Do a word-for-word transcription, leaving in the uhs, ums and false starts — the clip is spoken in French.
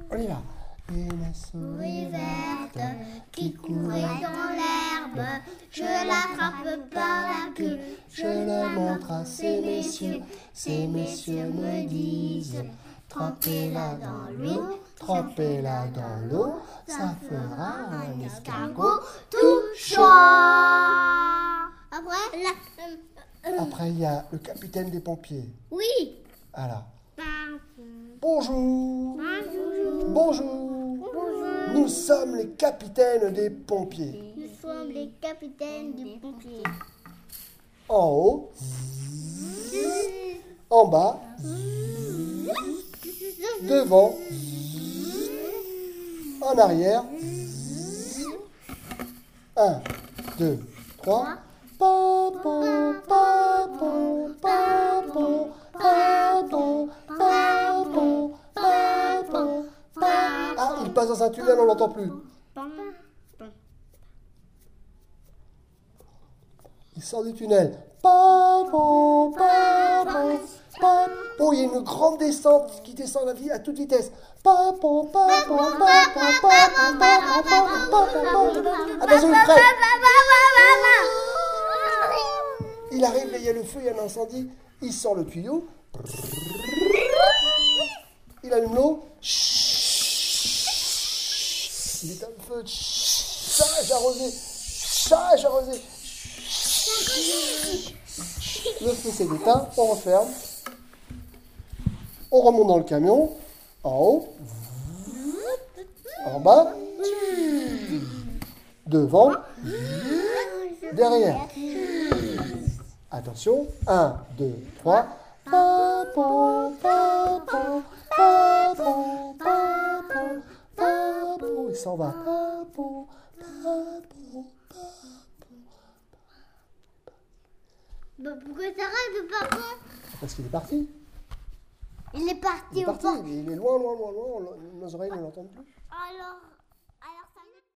On y va. Une souris verte qui courait dans l'herbe, je l'attrape par la queue, je la montre à ces messieurs. Ces messieurs me disent, trempez-la dans l'eau, trempez-la dans l'eau, ça fera un escargot tout chaud. Après, la... Après, il y a le capitaine des pompiers. Oui. Alors, bonjour. Bonjour. Bonjour. Nous sommes les capitaines des pompiers. Nous sommes les capitaines des pompiers. En haut, en bas, devant, en arrière. Un, deux, trois. Papon, papon, papon, papon, papon, papon. Ah, il passe dans un tunnel, on l'entend plus. Il sort du tunnel. Papon, papon, papon. Oh, il y a une grande descente qui descend la vie à toute vitesse. Papon, papon, papon, papon, papon, papon, papon. Attention, il freine. Il arrive, il y a le feu, il y a un incendie. Il sort le tuyau. Il allume l'eau. Il éteint le feu. Chage arrosé. Chage arrosé. Le feu s'est éteint. On referme. On remonte dans le camion. En haut. En bas. Devant. Derrière. Attention. Un, deux, trois. Papon, papon, papon, papon, papon. Il s'en va. Papon, papon, papon. Bah, pourquoi t'arrêtes de papon? Parce qu'il est parti. Il est parti, Il est au parti. port. Il est loin, loin, loin, loin. Nos oreilles ne l'entendent plus. Alors...